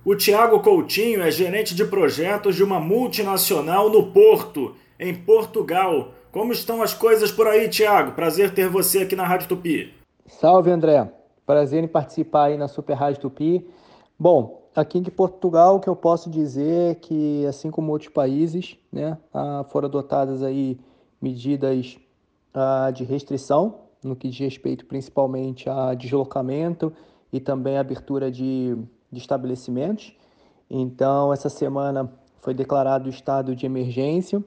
O Tiago Coutinho é gerente de projetos de uma multinacional no Porto, em Portugal. Como estão as coisas por aí, Tiago? Prazer ter você aqui na Rádio Tupi. Salve, André. Prazer em participar aí na Super Rádio Tupi. Bom, aqui em Portugal, o que eu posso dizer é que, assim como outros países, né, foram adotadas aí medidas de restrição, no que diz respeito principalmente a deslocamento e também a abertura de estabelecimentos. Então, essa semana foi declarado o estado de emergência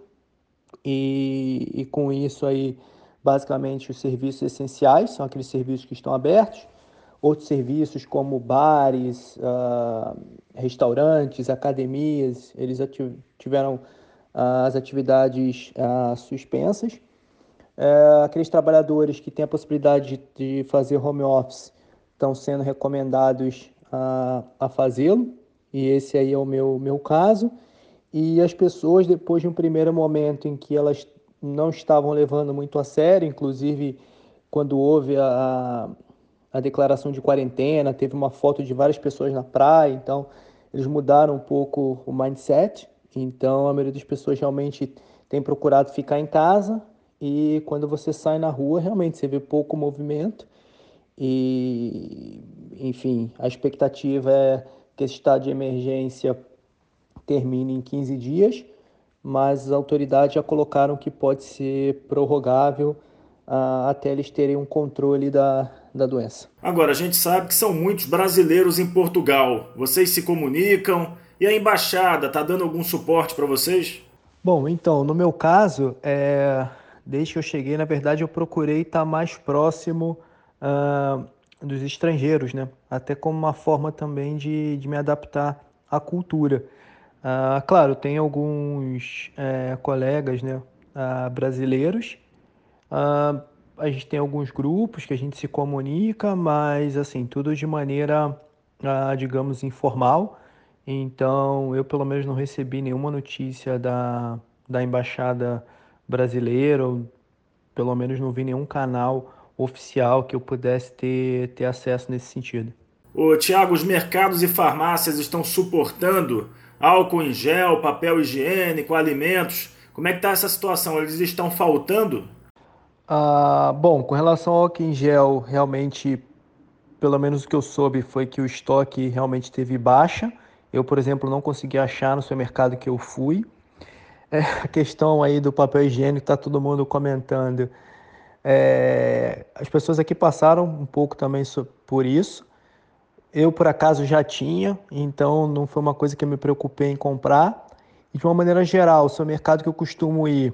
e com isso aí, basicamente, os serviços essenciais são aqueles serviços que estão abertos. Outros serviços como bares, restaurantes, academias, eles tiveram as atividades suspensas. Aqueles trabalhadores que têm a possibilidade de fazer home office estão sendo recomendados a fazê-lo, e esse aí é o meu caso. E as pessoas, depois de um primeiro momento em que elas não estavam levando muito a sério, inclusive quando houve a declaração de quarentena, teve uma foto de várias pessoas na praia, então eles mudaram um pouco o mindset. Então a maioria das pessoas realmente tem procurado ficar em casa, e quando você sai na rua, realmente você vê pouco movimento. E, enfim, a expectativa é que esse estado de emergência termine em 15 dias, mas as autoridades já colocaram que pode ser prorrogável até eles terem um controle da doença. Agora, a gente sabe que são muitos brasileiros em Portugal. Vocês se comunicam e a embaixada está dando algum suporte para vocês? Bom, então, no meu caso, desde que eu cheguei, na verdade, eu procurei estar mais próximo ah, dos estrangeiros, né? Até como uma forma também de me adaptar à cultura. Claro, tem alguns colegas, né, brasileiros. Ah, a gente tem alguns grupos que a gente se comunica, mas assim, tudo de maneira, digamos, informal. Então, eu pelo menos não recebi nenhuma notícia da embaixada brasileira, ou pelo menos não vi nenhum canal oficial que eu pudesse ter acesso nesse sentido. Ô, Tiago, os mercados e farmácias estão suportando álcool em gel, papel higiênico, alimentos. Como é que está essa situação? Eles estão faltando? Bom, com relação ao álcool em gel, realmente, pelo menos o que eu soube foi que o estoque realmente teve baixa. Eu, por exemplo, não consegui achar no supermercado que eu fui. A questão aí do papel higiênico, tá todo mundo comentando. As pessoas aqui passaram um pouco também por isso. Eu, por acaso, já tinha, então não foi uma coisa que eu me preocupei em comprar. E de uma maneira geral, o seu mercado que eu costumo ir,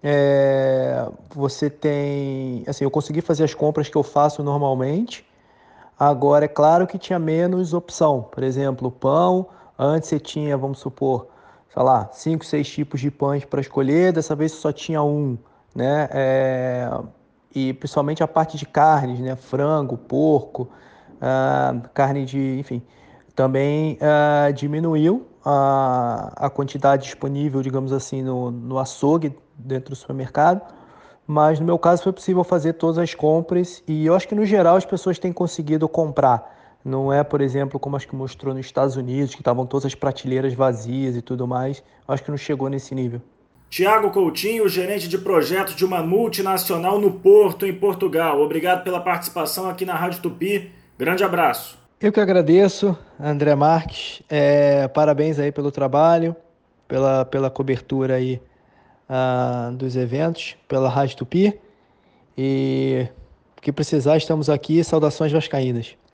você tem. Assim, eu consegui fazer as compras que eu faço normalmente. Agora, é claro que tinha menos opção. Por exemplo, pão. Antes você tinha, vamos supor, sei lá, 5, 6 tipos de pães para escolher. Dessa vez você só tinha um, né? E principalmente a parte de carnes, né? Frango, porco, carne de, enfim, também diminuiu a quantidade disponível, digamos assim, no açougue dentro do supermercado. Mas no meu caso foi possível fazer todas as compras, e eu acho que no geral as pessoas têm conseguido comprar. Não é, por exemplo, como acho que mostrou nos Estados Unidos, que estavam todas as prateleiras vazias e tudo mais. Eu acho que não chegou nesse nível. Tiago Coutinho, gerente de projetos de uma multinacional no Porto, em Portugal. Obrigado pela participação aqui na Rádio Tupi. Grande abraço. Eu que agradeço, André Marques. Parabéns aí pelo trabalho, pela cobertura aí dos eventos, pela Rádio Tupi. E o que precisar, estamos aqui. Saudações vascaínas.